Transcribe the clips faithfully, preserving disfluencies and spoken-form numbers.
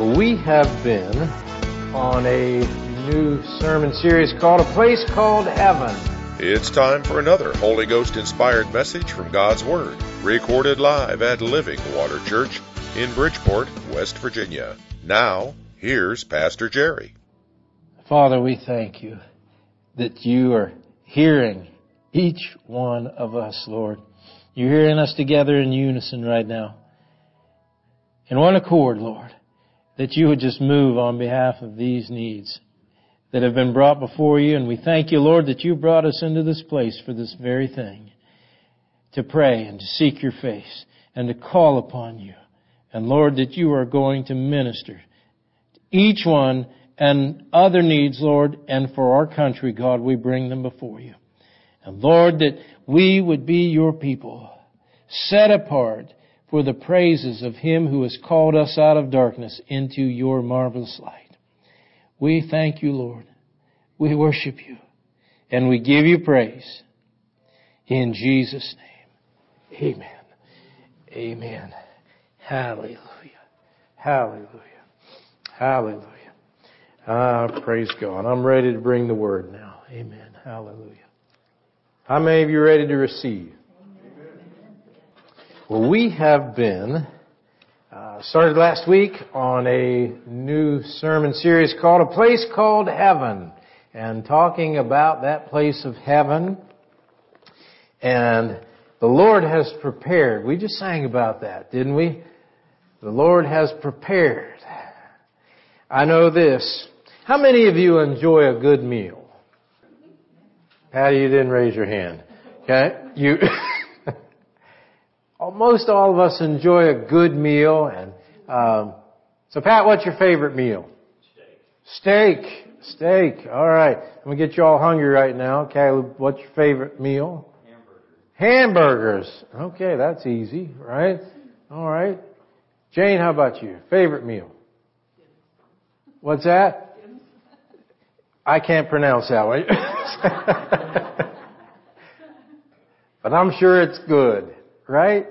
We have been on a new sermon series called A Place Called Heaven. It's time for another Holy Ghost-inspired message from God's Word, recorded live at Living Water Church in Bridgeport, West Virginia. Now, here's Pastor Jerry. Father, we thank you that you are hearing each one of us, Lord. You're hearing us together in unison right now. In one accord, Lord, that you would just move on behalf of these needs that have been brought before you. And we thank you, Lord, that you brought us into this place for this very thing, to pray and to seek your face and to call upon you. And Lord, that you are going to minister to each one and other needs, Lord, and for our country, God, we bring them before you. And Lord, that we would be your people, set apart for the praises of him who has called us out of darkness into your marvelous light. We thank you, Lord. We worship you. And we give you praise. In Jesus' name. Amen. Amen. Hallelujah. Hallelujah. Hallelujah. Ah, praise God. I'm ready to bring the word now. Amen. Hallelujah. How many of you are ready to receive? Well, we have been uh, started last week on a new sermon series called A Place Called Heaven, and talking about that place of heaven. And the Lord has prepared. We just sang about that, didn't we? The Lord has prepared. I know this. How many of you enjoy a good meal? Patty, you didn't raise your hand. Okay? You... Most all of us enjoy a good meal. And um, so, Pat, what's your favorite meal? Steak. Steak. Steak. All right. I'm going to get you all hungry right now. Caleb, what's your favorite meal? Hamburgers. Hamburgers. Okay, that's easy, right? All right. Jane, how about you? Favorite meal? What's that? I can't pronounce that one. But I'm sure it's good. Right?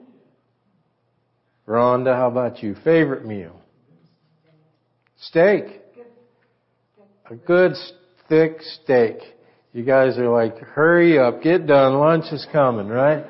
Rhonda, how about you? Favorite meal? Steak. A good thick steak. You guys are like, hurry up, get done, lunch is coming, right?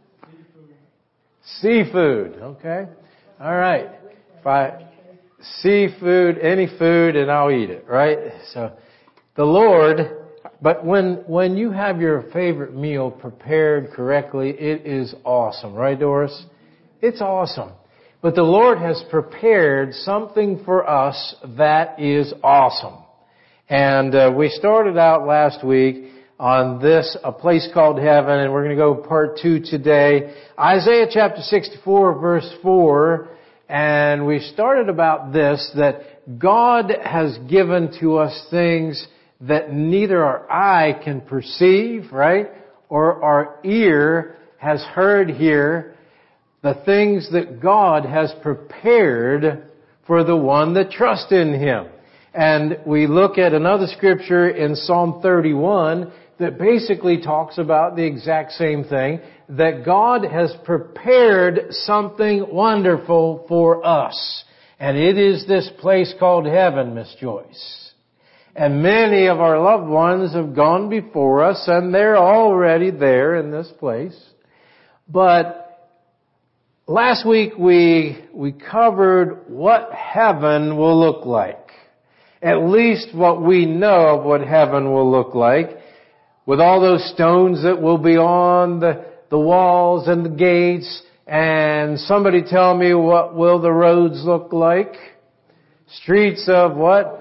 Seafood. Okay. All right. If I, seafood, any food, and I'll eat it, right? So, the Lord... But when, when you have your favorite meal prepared correctly, it is awesome. Right, Doris? It's awesome. But the Lord has prepared something for us that is awesome. And uh, we started out last week on this, A Place Called Heaven, and we're going to go part two today. Isaiah chapter sixty-four, verse four. And we started about this, that God has given to us things that neither our eye can perceive, right? Or our ear has heard here, the things that God has prepared for the one that trusts in Him. And we look at another scripture in Psalm thirty-one that basically talks about the exact same thing, that God has prepared something wonderful for us. And it is this place called heaven, Miss Joyce. And many of our loved ones have gone before us, and they're already there in this place. But last week we we covered what heaven will look like. At least what we know of what heaven will look like. With all those stones that will be on the, the walls and the gates. And somebody tell me, what will the roads look like? Streets of what?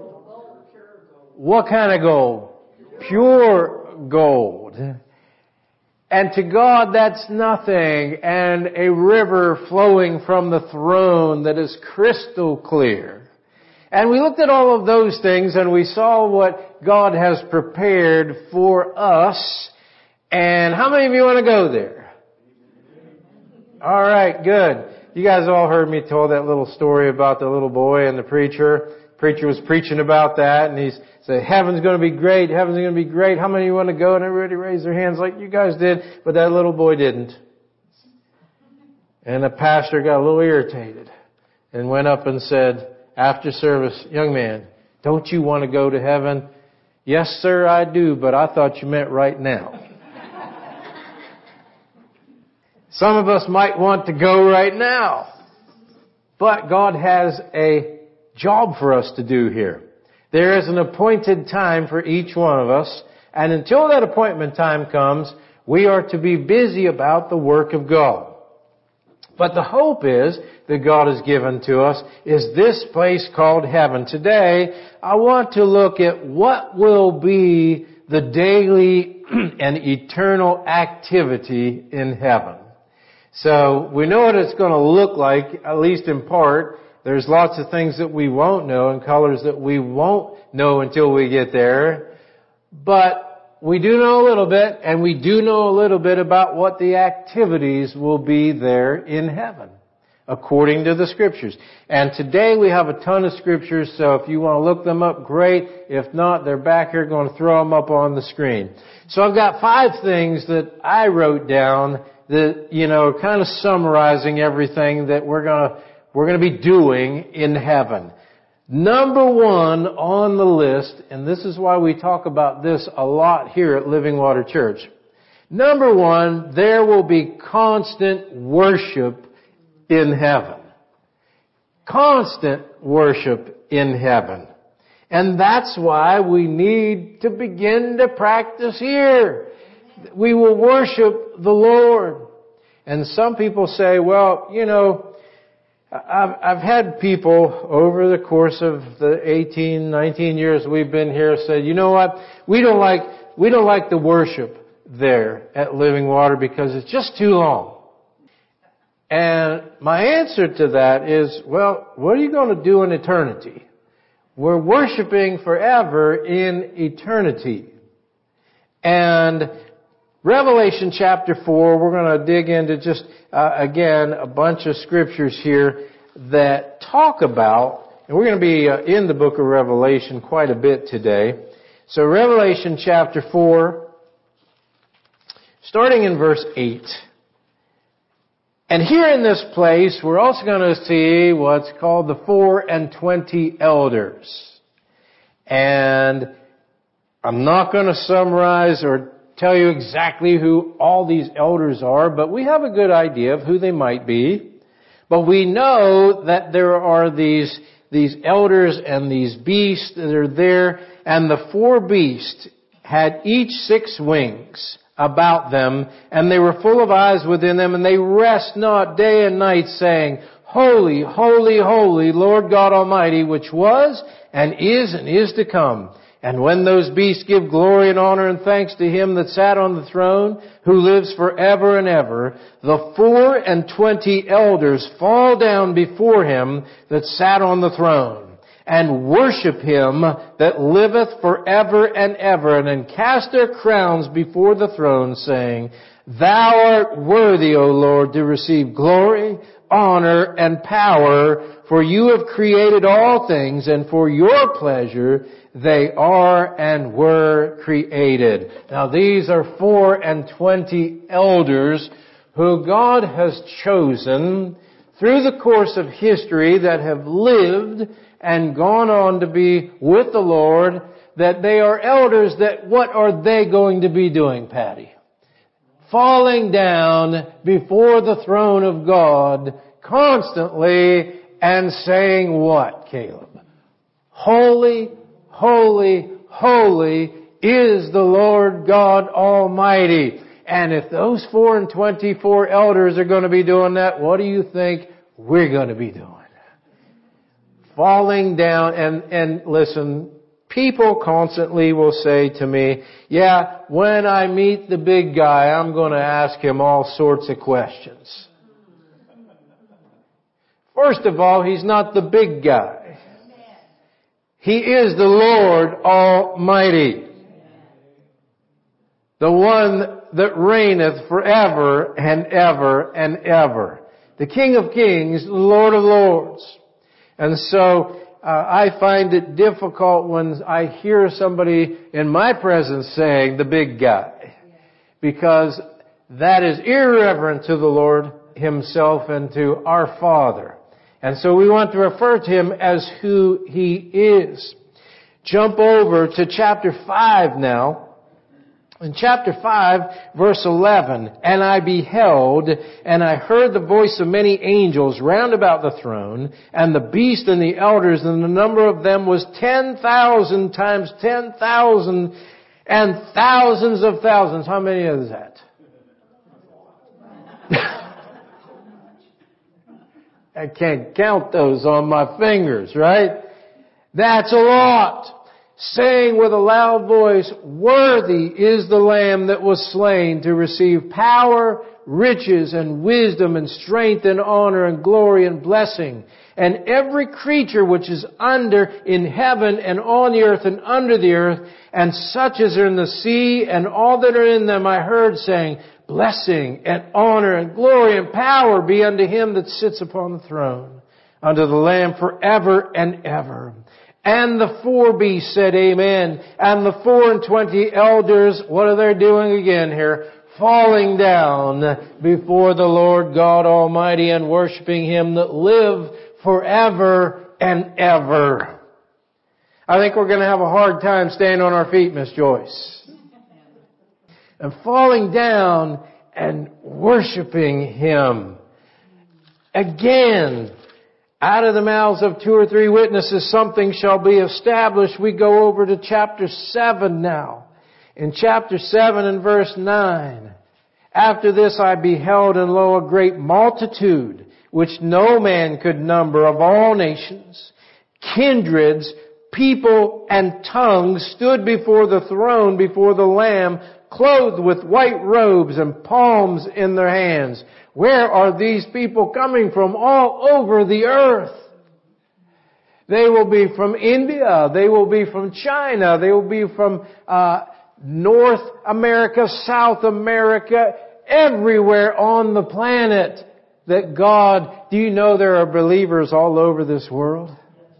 What kind of gold? Pure gold. And to God that's nothing. And a river flowing from the throne that is crystal clear. And we looked at all of those things and we saw what God has prepared for us. And how many of you want to go there? All right, good. You guys all heard me tell that little story about the little boy and the preacher. Preacher was preaching about that, and he's said, heaven's going to be great, heaven's going to be great. How many of you want to go? And everybody raised their hands like you guys did, but that little boy didn't. And the pastor got a little irritated. and went up and said, after service, young man, don't you want to go to heaven? Yes, sir, I do, but I thought you meant right now. Some of us might want to go right now, but God has a job for us to do here. There is an appointed time for each one of us, and until that appointment time comes, we are to be busy about the work of God. But the hope is that God has given to us is this place called heaven. Today, I want to look at what will be the daily and eternal activity in heaven. So we know what it's going to look like, at least in part. There's lots of things that we won't know and colors that we won't know until we get there. But we do know a little bit, and we do know a little bit about what the activities will be there in heaven, according to the Scriptures. And today we have a ton of Scriptures, so if you want to look them up, great. If not, they're back here going to throw them up on the screen. So I've got five things that I wrote down that, you know, kind of summarizing everything that we're going to, we're going to be doing in heaven. Number one on the list, and this is why we talk about this a lot here at Living Water Church. Number one, there will be constant worship in heaven. Constant worship in heaven. And that's why we need to begin to practice here. We will worship the Lord. And some people say, well, you know, I've, I've had people over the course of the eighteen, nineteen years we've been here say, you know what, we don't like, we don't like the worship there at Living Water because it's just too long. And my answer to that is, well, what are you going to do in eternity? We're worshiping forever in eternity. And Revelation chapter four, we're going to dig into just, uh, again, a bunch of scriptures here that talk about, and we're going to be uh, in the book of Revelation quite a bit today. So Revelation chapter four, starting in verse eight. And here in this place, we're also going to see what's called the four and twenty elders. And I'm not going to summarize or tell you exactly who all these elders are, but we have a good idea of who they might be. But we know that there are these, these elders and these beasts that are there, and the four beasts had each six wings about them, and they were full of eyes within them, and they rest not day and night, saying, Holy, holy, holy, Lord God Almighty, which was, and is, and is to come. And when those beasts give glory and honor and thanks to Him that sat on the throne, who lives forever and ever, the four and twenty elders fall down before Him that sat on the throne, and worship Him that liveth forever and ever, and then cast their crowns before the throne, saying, Thou art worthy, O Lord, to receive glory, honor, and power, for you have created all things, and for your pleasure they are and were created. Now these are four and twenty elders who God has chosen through the course of history that have lived and gone on to be with the Lord, that they are elders that what are they going to be doing, Patty? Falling down before the throne of God constantly and saying what, Caleb? Holy, holy, holy is the Lord God Almighty. And if those four and twenty-four elders are going to be doing that, what do you think we're going to be doing? Falling down and, and listen, people constantly will say to me, yeah, when I meet the big guy, I'm going to ask him all sorts of questions. First of all, he's not the big guy. He is the Lord Almighty. The one that reigneth forever and ever and ever. The King of Kings, the Lord of Lords. And so uh, I find it difficult when I hear somebody in my presence saying the big guy. Because that is irreverent to the Lord Himself and to our Father. And so we want to refer to Him as who He is. Jump over to chapter five now. In chapter five, verse eleven, "And I beheld, and I heard the voice of many angels round about the throne, and the beast and the elders, and the number of them was ten thousand times ten thousand, and thousands of thousands." How many is that? I can't count those on my fingers, right? That's a lot. Saying with a loud voice, "Worthy is the Lamb that was slain to receive power, riches, and wisdom, and strength, and honor, and glory, and blessing. And every creature which is under in heaven, and on the earth, and under the earth, and such as are in the sea, and all that are in them, I heard saying, Blessing, and honor, and glory, and power be unto Him that sits upon the throne, unto the Lamb forever and ever." And the four beasts said, Amen. And the four and twenty elders, what are they doing again here? Falling down before the Lord God Almighty and worshiping Him that live forever and ever. I think we're going to have a hard time staying on our feet, Miss Joyce. And falling down and worshiping Him. Again, out of the mouths of two or three witnesses, something shall be established. We go over to chapter seven now. In chapter seven and verse nine. "After this I beheld, and lo, a great multitude, which no man could number, of all nations, kindreds, people, and tongues, stood before the throne, before the Lamb, clothed with white robes and palms in their hands." Where are these people coming from? All over the earth. They will be from India. They will be from China. They will be from uh, North America, South America, everywhere on the planet. That God, do you know there are believers all over this world?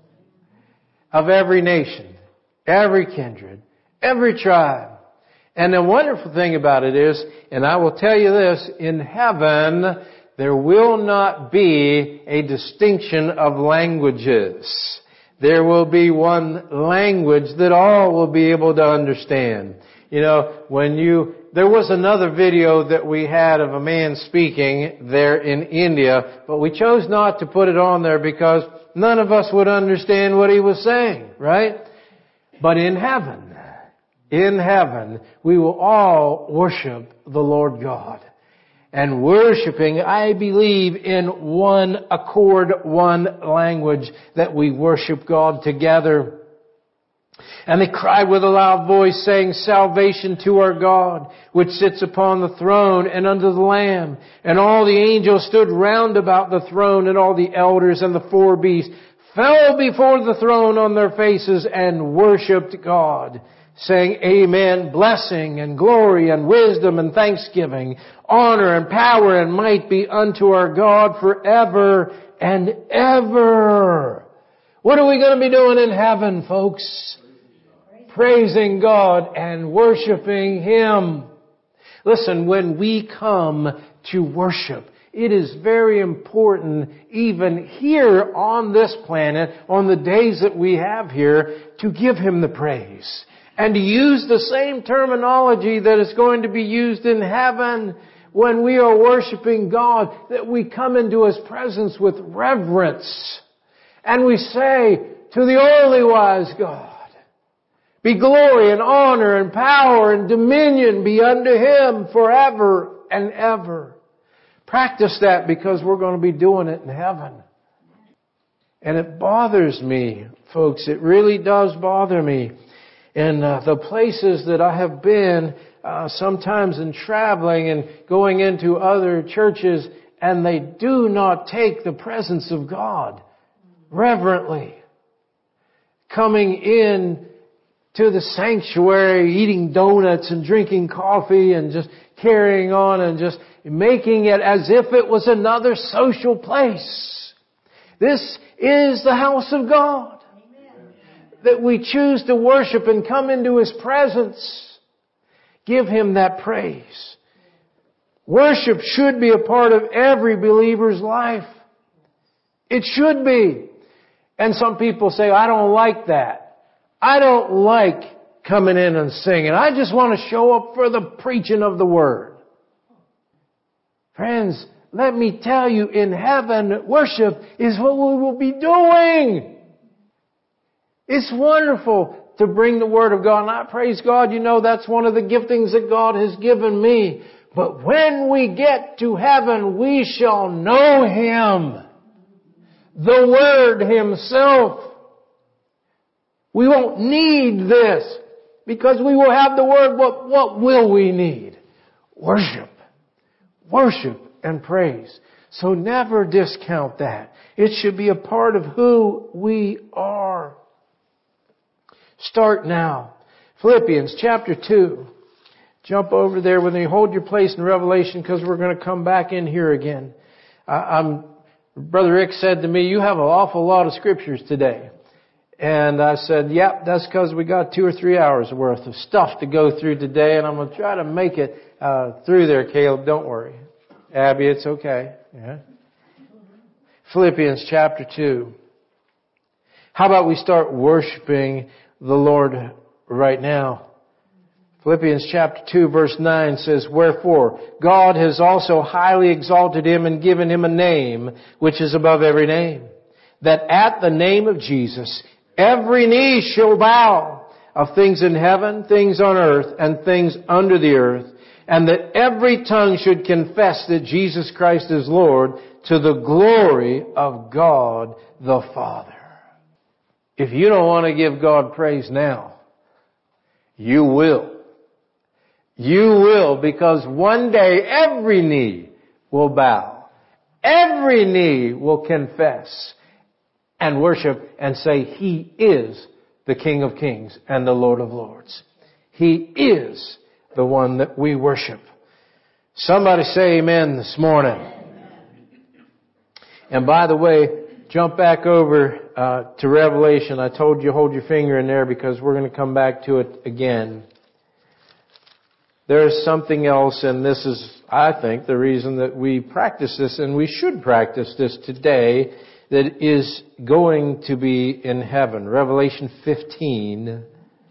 Of every nation, every kindred, every tribe. And the wonderful thing about it is, and I will tell you this, in heaven, there will not be a distinction of languages. There will be one language that all will be able to understand. You know, when you, there was another video that we had of a man speaking there in India, but we chose not to put it on there because none of us would understand what he was saying, right? But in heaven, In heaven, we will all worship the Lord God. And worshiping, I believe, in one accord, one language, that we worship God together. "And they cried with a loud voice, saying, Salvation to our God, which sits upon the throne, and unto the Lamb. And all the angels stood round about the throne, and all the elders and the four beasts fell before the throne on their faces, and worshipped God, saying, Amen, blessing and glory and wisdom and thanksgiving, honor and power and might be unto our God forever and ever." What are we going to be doing in heaven, folks? Praising God and worshiping Him. Listen, when we come to worship, it is very important, even here on this planet, on the days that we have here, to give Him the praise. And to use the same terminology that is going to be used in heaven when we are worshiping God, that we come into His presence with reverence. And we say, to the only wise God, be glory and honor and power and dominion be unto Him forever and ever. Practice that, because we're going to be doing it in heaven. And it bothers me, folks. It really does bother me. In uh, the places that I have been, uh, sometimes in traveling and going into other churches, and they do not take the presence of God reverently. Coming in to the sanctuary, eating donuts and drinking coffee and just carrying on and just making it as if it was another social place. This is the house of God. That we choose to worship and come into His presence. Give Him that praise. Worship should be a part of every believer's life. It should be. And some people say, I don't like that. I don't like coming in and singing. I just want to show up for the preaching of the Word. Friends, let me tell you, in heaven, worship is what we will be doing. It's wonderful to bring the Word of God. And I praise God, you know, that's one of the giftings that God has given me. But when we get to heaven, we shall know Him. The Word Himself. We won't need this because we will have the Word. What, what will we need? Worship. Worship and praise. So never discount that. It should be a part of who we are. Start now. Philippians chapter two. Jump over there when you hold your place in Revelation because we're going to come back in here again. I, I'm, Brother Rick said to me, you have an awful lot of scriptures today. And I said, yep, that's because we got two or three hours worth of stuff to go through today, and I'm going to try to make it uh, through there, Caleb. Don't worry. Abby, it's okay. Yeah. Philippians chapter two. How about we start worshiping the Lord right now? Philippians chapter two verse nine says, wherefore God has also highly exalted Him and given Him a name which is above every name, that at the name of Jesus every knee shall bow, of things in heaven, things on earth, and things under the earth, and that every tongue should confess that Jesus Christ is Lord, to the glory of God the Father. If you don't want to give God praise now, you will. You will, because one day every knee will bow. Every knee will confess and worship and say, He is the King of Kings and the Lord of Lords. He is the one that we worship. Somebody say amen this morning. And by the way, jump back over uh, to Revelation. I told you hold your finger in there because we're going to come back to it again. There's something else, and this is, I think, the reason that we practice this, and we should practice this today, that is going to be in heaven. Revelation fifteen,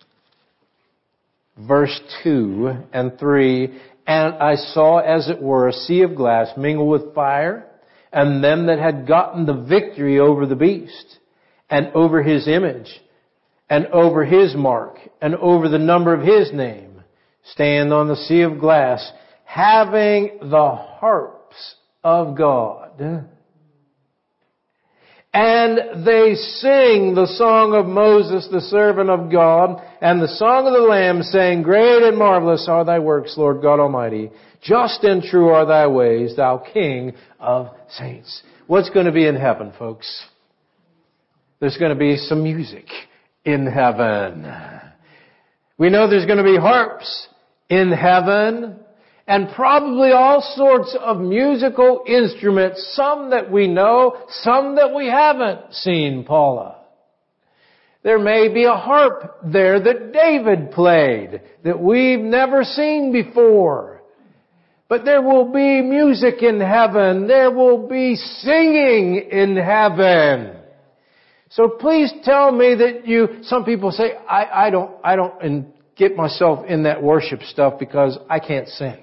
verse two and three. And I saw, as it were, a sea of glass mingled with fire, and them that had gotten the victory over the beast, and over his image, and over his mark, and over the number of his name, stand on the sea of glass, having the harps of God. And they sing the song of Moses, the servant of God, and the song of the Lamb, saying, great and marvelous are thy works, Lord God Almighty. Just and true are thy ways, thou King of saints. What's going to be in heaven, folks? There's going to be some music in heaven. We know there's going to be harps in heaven, and probably all sorts of musical instruments, some that we know, some that we haven't seen, Paula. There may be a harp there that David played that we've never seen before. But there will be music in heaven. There will be singing in heaven. So please tell me that you, some people say, I, I don't, I don't in, get myself in that worship stuff because I can't sing.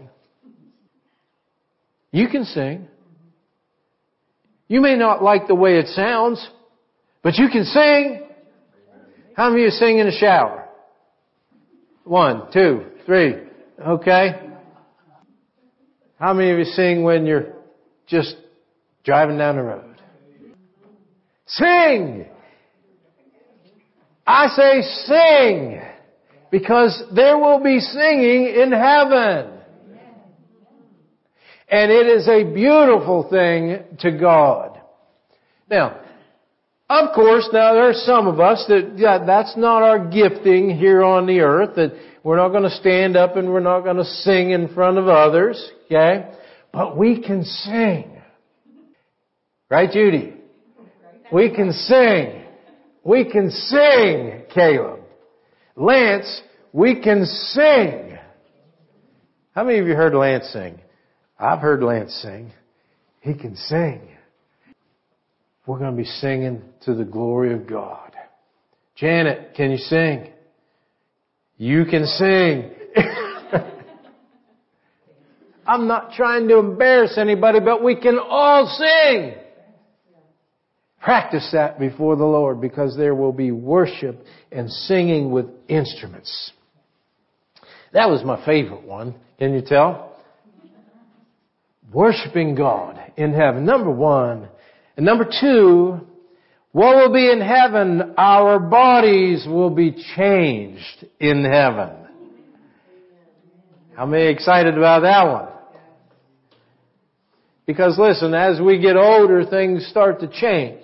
You can sing. You may not like the way it sounds, but you can sing. How many of you sing in the shower? One, two, three. Okay. How many of you sing when you're just driving down the road? Sing! I say sing, because there will be singing in heaven. And it is a beautiful thing to God. Now, of course, now there are some of us that, yeah, that's not our gifting here on the earth, that we're not going to stand up and we're not going to sing in front of others, okay? But we can sing. Right, Judy? We can sing. We can sing, Caleb. Lance, we can sing. How many of you heard Lance sing? I've heard Lance sing. He can sing. we're going to be singing to the glory of God. Janet, can you sing? You can sing. I'm not trying to embarrass anybody, but we can all sing. Practice that before the Lord, because there will be worship and singing with instruments. That was my favorite one. Can you tell? Worshiping God in heaven. Number one. And number two, what will be in heaven? Our bodies will be changed in heaven. How many excited about that one? Because listen, as we get older, things start to change.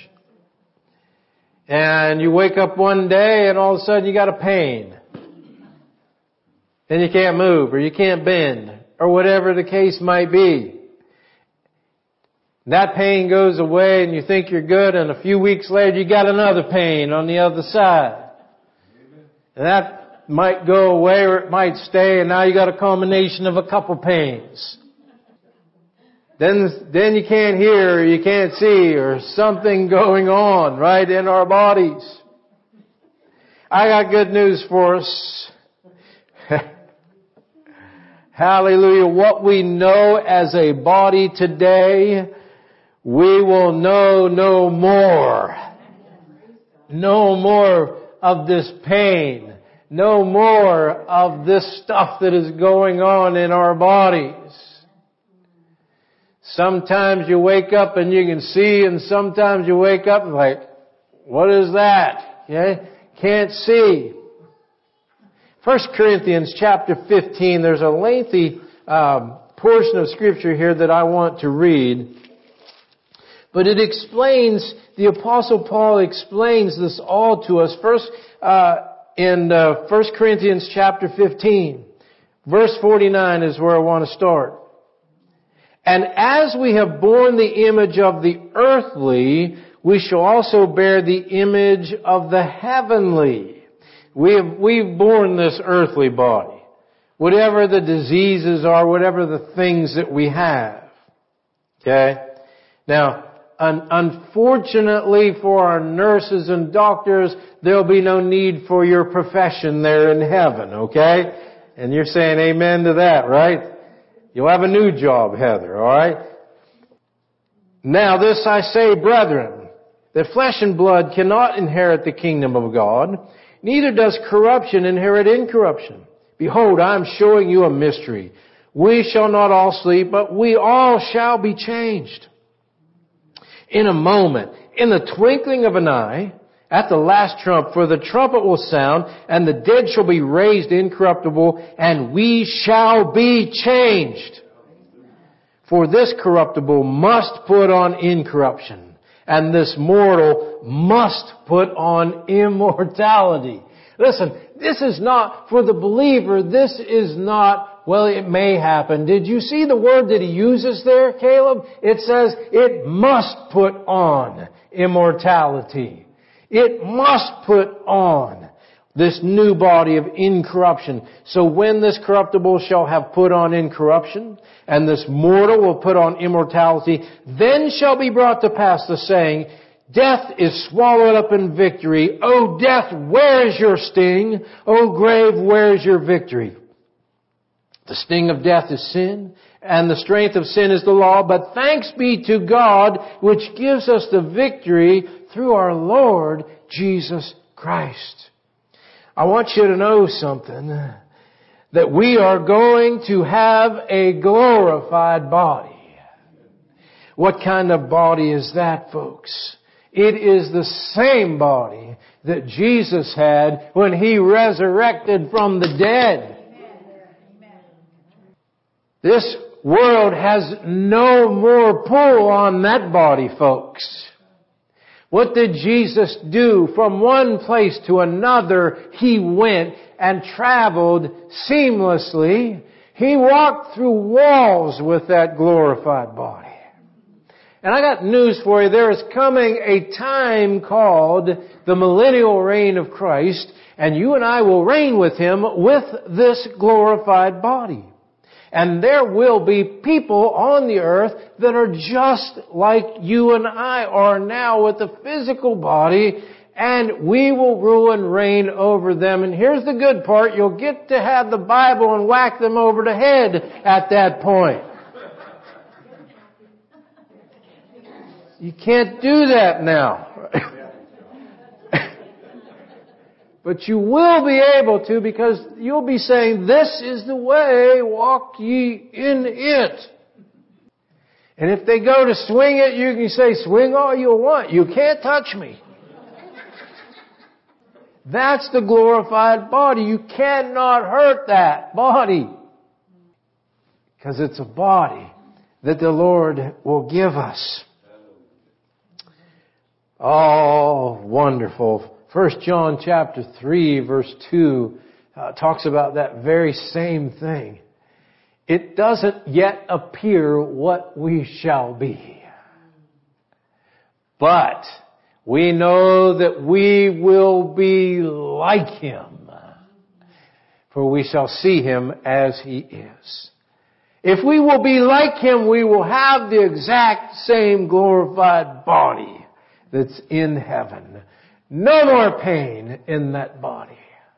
And you wake up one day and all of a sudden you got a pain. And you can't move or you can't bend or whatever the case might be. That pain goes away and you think you're good, and a few weeks later you got another pain on the other side. And that might go away or it might stay, and now you got a combination of a couple pains. Then, then you can't hear or you can't see or something going on right in our bodies. I got good news for us. Hallelujah. What we know as a body today, we will know no more. No more of this pain. No more of this stuff that is going on in our bodies. Sometimes you wake up and you can see, and sometimes you wake up and like, what is that? Okay? Can't see. First Corinthians chapter fifteen, there's a lengthy um, portion of Scripture here that I want to read. But it explains, the Apostle Paul explains this all to us. First, uh, in uh, First Corinthians chapter fifteen, verse forty-nine is where I want to start. And as we have borne the image of the earthly, we shall also bear the image of the heavenly. We have, we've borne this earthly body. Whatever the diseases are, whatever the things that we have. Okay? Now, un- unfortunately for our nurses and doctors, there'll be no need for your profession there in heaven. Okay? And you're saying amen to that, right? You'll have a new job, Heather, alright? Now this I say, brethren, that flesh and blood cannot inherit the kingdom of God, neither does corruption inherit incorruption. Behold, I am showing you a mystery. We shall not all sleep, but we all shall be changed. In a moment, in the twinkling of an eye, at the last trump, for the trumpet will sound, and the dead shall be raised incorruptible, and we shall be changed. For this corruptible must put on incorruption, and this mortal must put on immortality. Listen, this is not, for the believer, this is not, well, it may happen. Did you see the word that he uses there, Caleb? It says, it must put on immortality. It must put on this new body of incorruption. So when this corruptible shall have put on incorruption, and this mortal will put on immortality, then shall be brought to pass the saying, death is swallowed up in victory. O death, where is your sting? O grave, where is your victory? The sting of death is sin, and the strength of sin is the law. But thanks be to God, which gives us the victory through our Lord Jesus Christ. I want you to know something, that we are going to have a glorified body. What kind of body is that, folks? It is the same body that Jesus had when He resurrected from the dead. This world has no more pull on that body, folks. What did Jesus do? From one place to another, He went and traveled seamlessly. He walked through walls with that glorified body. And I got news for you. There is coming a time called the millennial reign of Christ, and you and I will reign with Him with this glorified body. And there will be people on the earth that are just like you and I are now with the physical body, and we will rule and reign over them. And here's the good part, you'll get to have the Bible and whack them over the head at that point. You can't do that now. But you will be able to, because you'll be saying, this is the way, walk ye in it. And if they go to swing it, you can say, swing all you want. You can't touch me. That's the glorified body. You cannot hurt that body. Because it's a body that the Lord will give us. Oh, wonderful. First John chapter three verse two uh, talks about that very same thing. It doesn't yet appear what we shall be. But we know that we will be like Him, for we shall see Him as He is. If we will be like Him, we will have the exact same glorified body that's in heaven. No more pain in that body.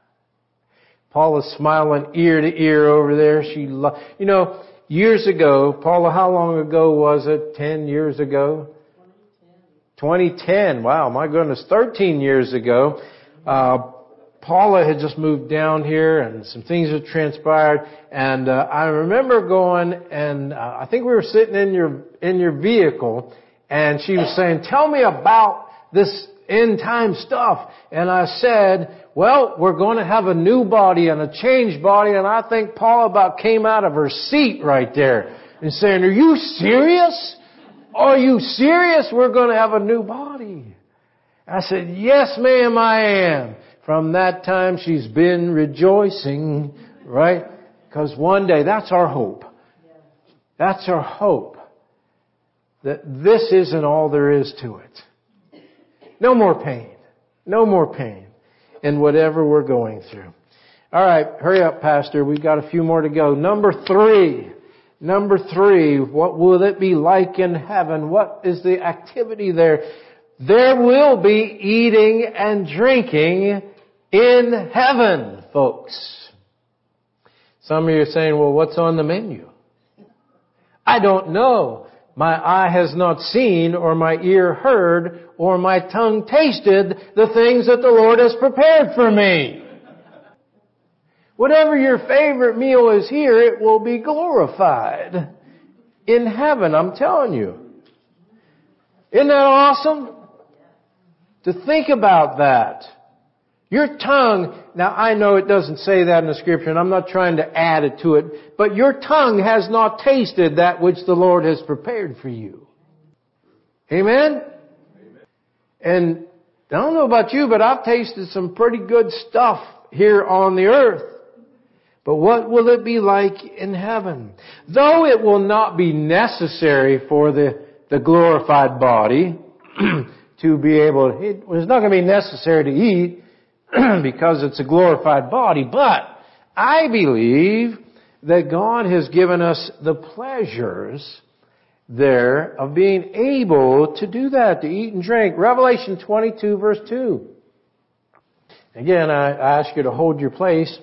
Paula is smiling ear to ear over there. She, lo- you know, years ago, Paula, how long ago was it? Ten years ago? twenty ten. Wow, my goodness, thirteen years ago. Uh, Paula had just moved down here and some things had transpired. And uh, I remember going and uh, I think we were sitting in your, in your vehicle and she was saying, tell me about this end time stuff. And I said, well, we're going to have a new body and a changed body. And I think Paula about came out of her seat right there and saying, are you serious? Are you serious? We're going to have a new body. I said, yes, ma'am, I am. From that time, she's been rejoicing, right? Because one day, that's our hope. That's our hope. That this isn't all there is to it. No more pain. No more pain in whatever we're going through. All right, hurry up, Pastor. We've got a few more to go. Number three. Number three, what will it be like in heaven? What is the activity there? There will be eating and drinking in heaven, folks. Some of you are saying, well, what's on the menu? I don't know. My eye has not seen, or my ear heard, or my tongue tasted the things that the Lord has prepared for me. Whatever your favorite meal is here, it will be glorified in heaven, I'm telling you. Isn't that awesome? To think about that. Your tongue, now I know it doesn't say that in the Scripture, and I'm not trying to add it to it, but your tongue has not tasted that which the Lord has prepared for you. Amen? And I don't know about you, but I've tasted some pretty good stuff here on the earth. But what will it be like in heaven? Though it will not be necessary for the, the glorified body to be able, it, it's not going to be necessary to eat because it's a glorified body, but I believe that God has given us the pleasures there of being able to do that, to eat and drink. Revelation twenty-two verse two. Again, I, I ask you to hold your place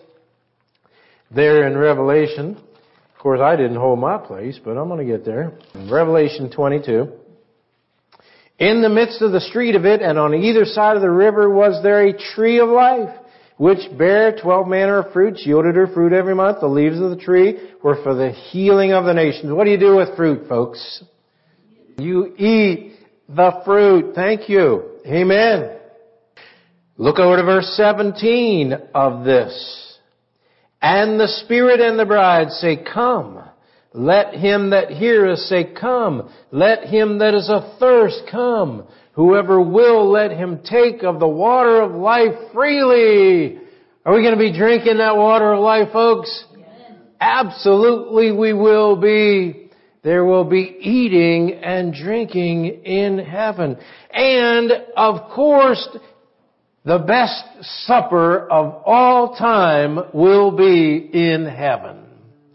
there in Revelation. Of course, I didn't hold my place, but I'm going to get there. In Revelation twenty-two. In the midst of the street of it, and on either side of the river, was there a tree of life, which bare twelve manner of fruits, yielded her fruit every month. The leaves of the tree were for the healing of the nations. What do you do with fruit, folks? You eat the fruit. Thank you. Amen. Look over to verse seventeen of this. And the Spirit and the bride say, come. Let him that heareth say, come. Let him that is athirst come. Whoever will, let him take of the water of life freely. Are we going to be drinking that water of life, folks? Yes. Absolutely we will be. There will be eating and drinking in heaven. And, of course, the best supper of all time will be in heaven.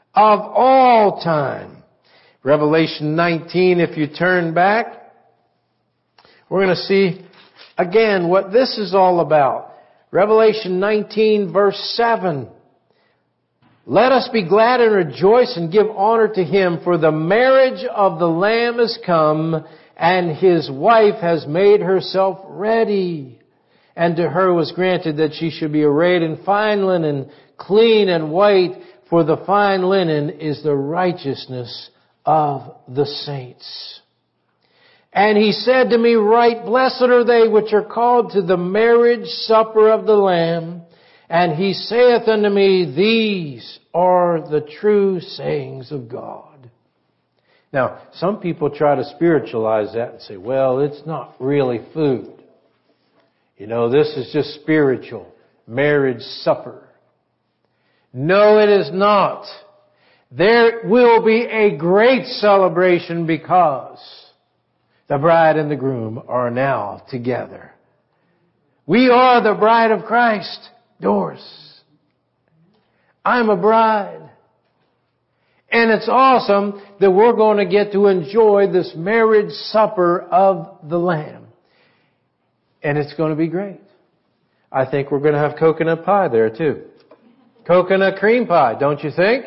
of all time. Revelation nineteen, if you turn back, we're going to see again what this is all about. Revelation nineteen, verse seven. Let us be glad and rejoice and give honor to Him, for the marriage of the Lamb is come, and His wife has made herself ready. And to her was granted that she should be arrayed in fine linen, clean and white, for the fine linen is the righteousness of the saints. And He said to me, Write, blessed are they which are called to the marriage supper of the Lamb. And He saith unto me, These are the true sayings of God. Now, some people try to spiritualize that and say, well, it's not really food. You know, this is just spiritual. Marriage supper. No, it is not. There will be a great celebration because the bride and the groom are now together. We are the bride of Christ. Doors. I'm a bride. And it's awesome that we're going to get to enjoy this marriage supper of the Lamb. And it's going to be great. I think we're going to have coconut pie there too. Coconut cream pie, don't you think?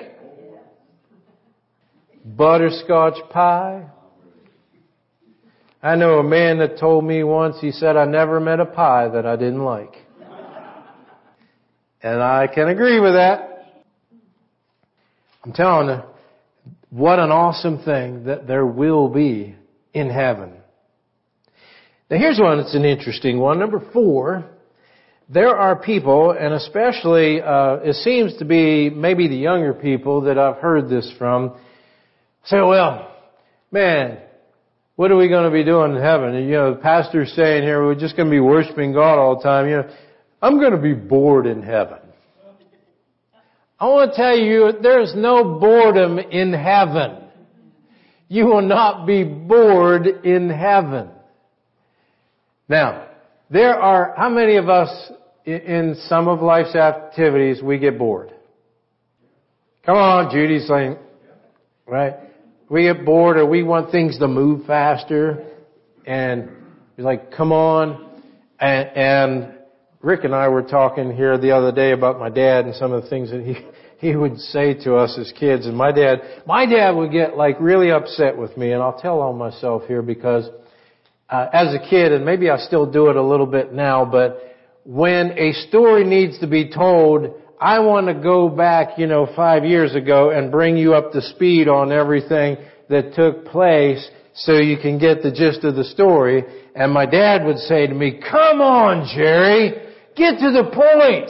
Butterscotch pie. I know a man that told me once, he said, I never met a pie that I didn't like. And I can agree with that. I'm telling you, what an awesome thing that there will be in heaven. Now here's one that's an interesting one. Number four, there are people, and especially, uh, it seems to be maybe the younger people that I've heard this from, say, well, man, what are we going to be doing in heaven? And, you know, the pastor's saying here, we're just going to be worshiping God all the time. You know, I'm going to be bored in heaven. I want to tell you, there's no boredom in heaven. You will not be bored in heaven. Now, there are, how many of us in some of life's activities we get bored? Come on, Judy's saying, right? We get bored or we want things to move faster. And you're like, come on. And, and Rick and I were talking here the other day about my dad and some of the things that he, he would say to us as kids. And my dad, my dad would get like really upset with me. And I'll tell on myself here because uh, as a kid, and maybe I still do it a little bit now, but when a story needs to be told, I want to go back, you know, five years ago and bring you up to speed on everything that took place so you can get the gist of the story. And my dad would say to me, come on, Jerry, get to the point.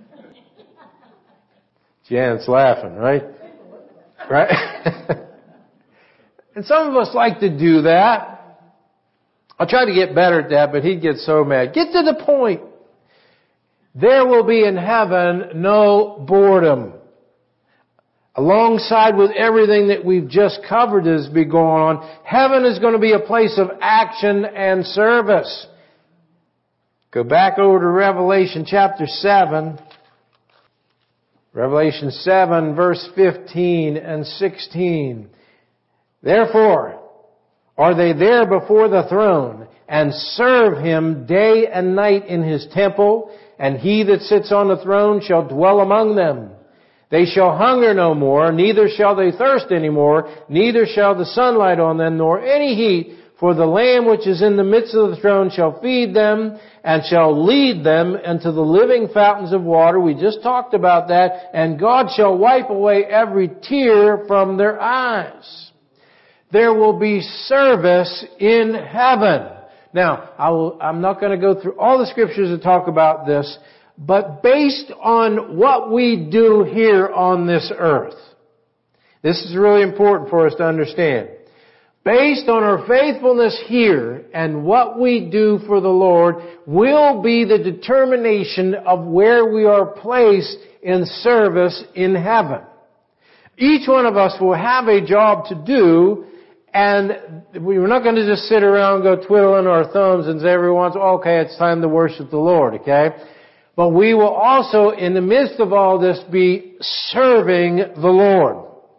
Janet's laughing, right? Right? And some of us like to do that. I'll try to get better at that, but he'd get so mad. Get to the point. There will be in heaven no boredom. Alongside with everything that we've just covered as be going on, heaven is going to be a place of action and service. Go back over to Revelation chapter seven. Revelation seven verse fifteen and sixteen. Therefore, are they there before the throne and serve Him day and night in His temple, and He that sits on the throne shall dwell among them. They shall hunger no more, neither shall they thirst any more, neither shall the sun light on them, nor any heat, for the Lamb which is in the midst of the throne shall feed them, and shall lead them into the living fountains of water. We just talked about that. And God shall wipe away every tear from their eyes. There will be service in heaven. Now, I will, I'm not going to go through all the scriptures that talk about this, but based on what we do here on this earth, this is really important for us to understand. Based on our faithfulness here and what we do for the Lord will be the determination of where we are placed in service in heaven. Each one of us will have a job to do, and we're not going to just sit around and go twiddling our thumbs and say every once, okay, it's time to worship the Lord, okay? But we will also, in the midst of all this, be serving the Lord.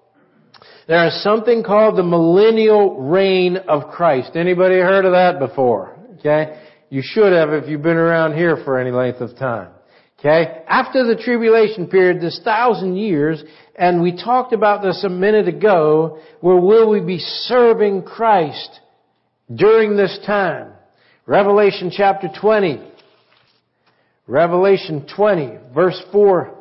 There is something called the millennial reign of Christ. Anybody heard of that before? Okay? You should have if you've been around here for any length of time. Okay? After the tribulation period, this thousand years, and we talked about this a minute ago, where will we be serving Christ during this time? Revelation chapter twenty. Revelation twenty, verse four.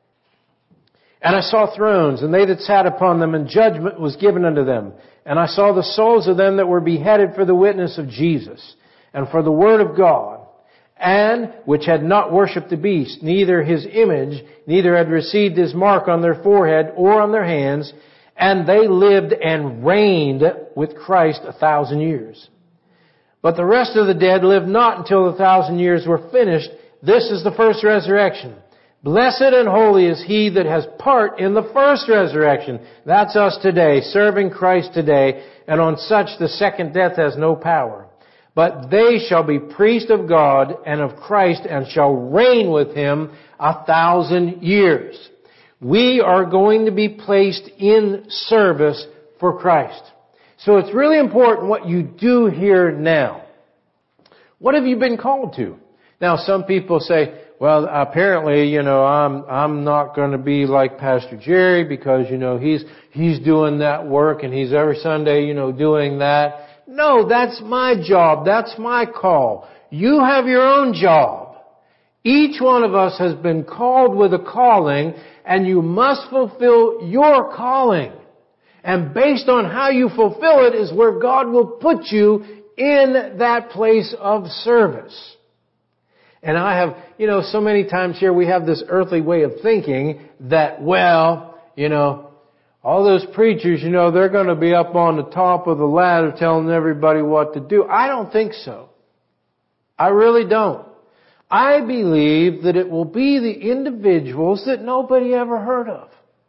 And I saw thrones, and they that sat upon them, and judgment was given unto them. And I saw the souls of them that were beheaded for the witness of Jesus, and for the word of God, and which had not worshipped the beast, neither his image, neither had received his mark on their forehead or on their hands, and they lived and reigned with Christ a thousand years. But the rest of the dead lived not until the thousand years were finished. This is the first resurrection. Blessed and holy is he that has part in the first resurrection. That's us today, serving Christ today, and on such the second death has no power. But they shall be priests of God and of Christ, and shall reign with him a thousand years. We are going to be placed in service for Christ. So it's really important what you do here now. What have you been called to? Now some people say, well, apparently, you know, I'm, I'm not going to be like Pastor Jerry because, you know, he's, he's doing that work and he's every Sunday, you know, doing that. No, that's my job. That's my call. You have your own job. Each one of us has been called with a calling, and you must fulfill your calling. And based on how you fulfill it is where God will put you in that place of service. And I have, you know, so many times here we have this earthly way of thinking that, well, you know, all those preachers, you know, they're going to be up on the top of the ladder telling everybody what to do. I don't think so. I really don't. I believe that it will be the individuals that nobody ever heard of.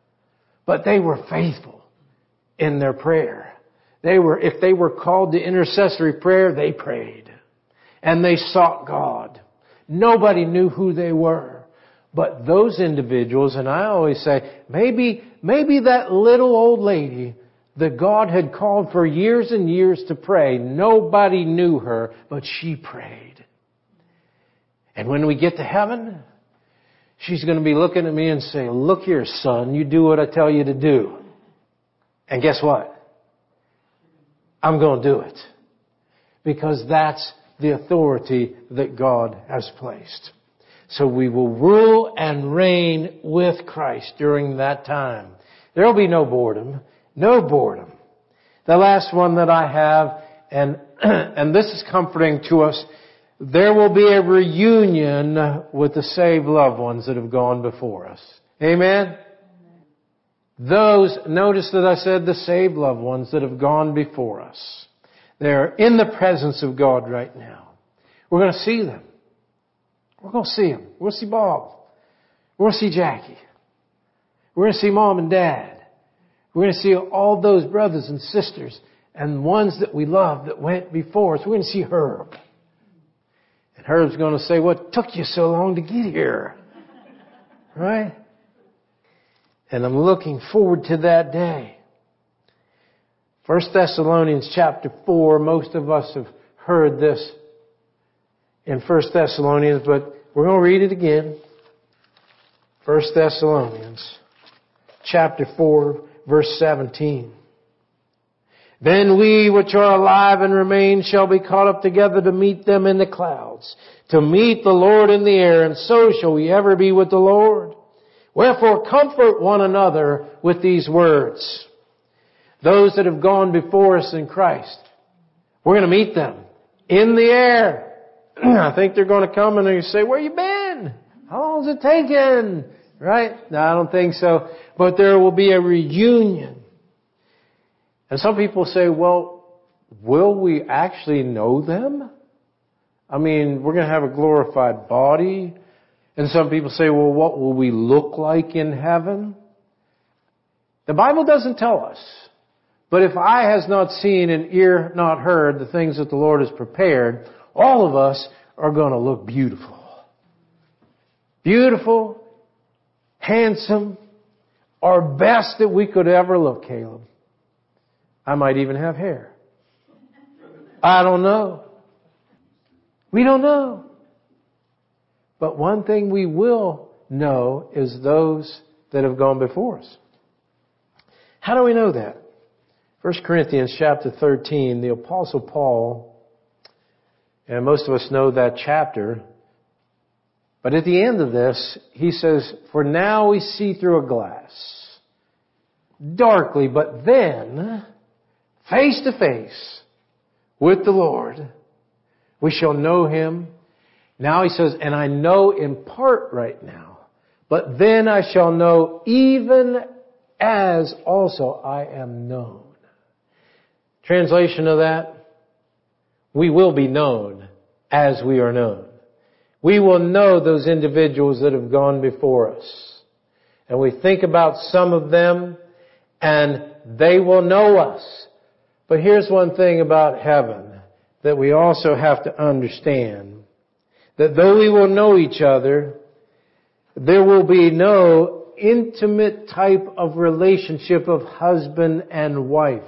But they were faithful in their prayer. They were, if they were called to intercessory prayer, they prayed. And they sought God. Nobody knew who they were. But those individuals, and I always say, maybe, maybe that little old lady that God had called for years and years to pray, nobody knew her, but she prayed. And when we get to heaven, she's going to be looking at me and say, look here, son, you do what I tell you to do. And guess what? I'm going to do it. Because that's the authority that God has placed. So we will rule and reign with Christ during that time. There will be no boredom. No boredom. The last one that I have, and, and this is comforting to us, there will be a reunion with the saved loved ones that have gone before us. Amen? Those, notice that I said the saved loved ones that have gone before us. They're in the presence of God right now. We're going to see them. We're going to see them. We're going to see Bob. We're going to see Jackie. We're going to see Mom and Dad. We're going to see all those brothers and sisters and ones that we love that went before us. We're going to see Herb. And Herb's going to say, what took you so long to get here? Right? And I'm looking forward to that day. First Thessalonians chapter four, most of us have heard this in First Thessalonians, but we're going to read it again. First Thessalonians chapter four, verse seventeen. Then we which are alive and remain shall be caught up together to meet them in the clouds, to meet the Lord in the air, and so shall we ever be with the Lord. Wherefore comfort one another with these words. Those that have gone before us in Christ, we're going to meet them in the air. I think they're going to come and they say, where you been? How long has it taken? Right? No, I don't think so. But there will be a reunion. And some people say, well, will we actually know them? I mean, we're going to have a glorified body. And some people say, well, what will we look like in heaven? The Bible doesn't tell us. But if eye has not seen and ear not heard the things that the Lord has prepared, all of us are going to look beautiful. Beautiful, handsome, our best that we could ever look, Caleb. I might even have hair. I don't know. We don't know. But one thing we will know is those that have gone before us. How do we know that? First Corinthians chapter thirteen, the Apostle Paul, and most of us know that chapter, but at the end of this, he says, "For now we see through a glass, darkly, but then, face to face with the Lord, we shall know Him." Now he says, "And I know in part right now, but then I shall know even as also I am known." Translation of that, we will be known as we are known. We will know those individuals that have gone before us. And we think about some of them, and they will know us. But here's one thing about heaven that we also have to understand. That though we will know each other, there will be no intimate type of relationship of husband and wife.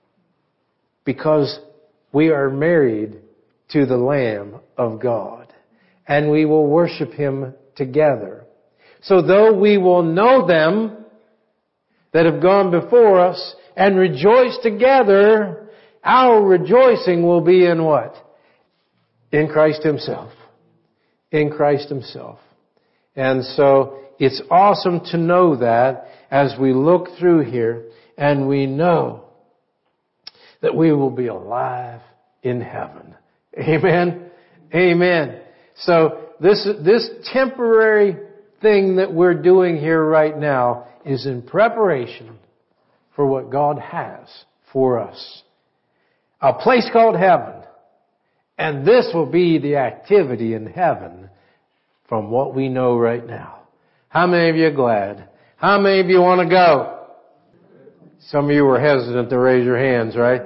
Because we are married to the Lamb of God. And we will worship Him together. So though we will know them that have gone before us and rejoice together, our rejoicing will be in what? In Christ Himself. In Christ Himself. And so it's awesome to know that as we look through here and we know that we will be alive in heaven. Amen? Amen. So this, this temporary thing that we're doing here right now is in preparation for what God has for us. A place called heaven. And this will be the activity in heaven from what we know right now. How many of you are glad? How many of you want to go? Some of you were hesitant to raise your hands, right?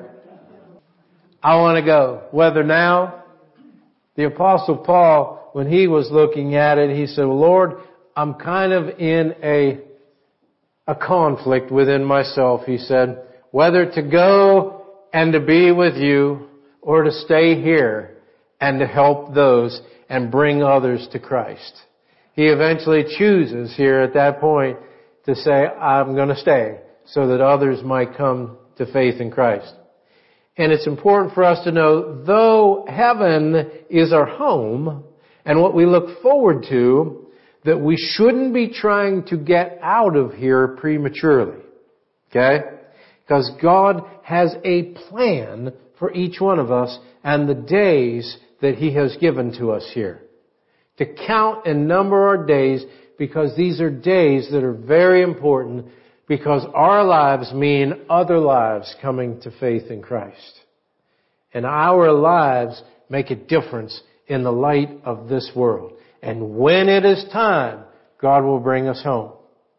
I want to go. Whether now, the Apostle Paul, when he was looking at it, he said, "Lord, I'm kind of in a, a conflict within myself." He said, "Whether to go and to be with you or to stay here and to help those and bring others to Christ." He eventually chooses here at that point to say, "I'm going to stay so that others might come to faith in Christ." And it's important for us to know, though heaven is our home and what we look forward to, that we shouldn't be trying to get out of here prematurely. Okay? Because God has a plan for each one of us and the days that He has given to us here. To count and number our days, because these are days that are very important, because our lives mean other lives coming to faith in Christ. And our lives make a difference in the light of this world. And when it is time, God will bring us home.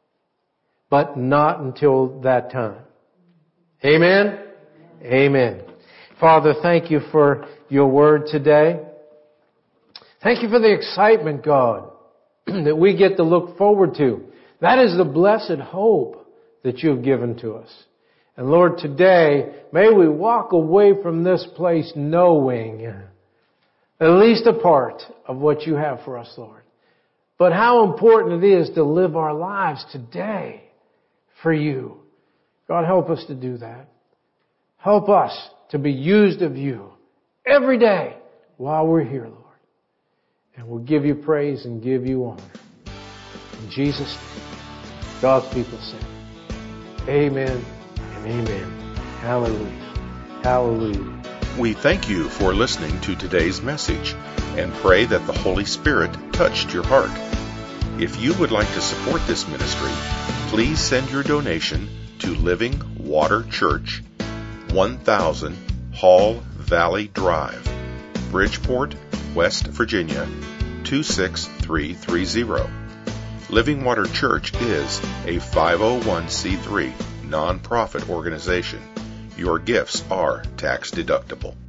But not until that time. Amen? Amen. Father, thank you for your word today. Thank you for the excitement, God, that we get to look forward to. That is the blessed hope that you've given to us. And Lord, today, may we walk away from this place knowing at least a part of what you have for us, Lord. But how important it is to live our lives today for you. God, help us to do that. Help us to be used of you every day while we're here, Lord. And we'll give you praise and give you honor. In Jesus' name, God's people say, amen and amen. Hallelujah. Hallelujah. We thank you for listening to today's message and pray that the Holy Spirit touched your heart. If you would like to support this ministry, please send your donation to Living Water Church, one thousand Hall Valley Drive, Bridgeport, West Virginia, two six three three zero. Living Water Church is a five oh one c three nonprofit organization. Your gifts are tax deductible.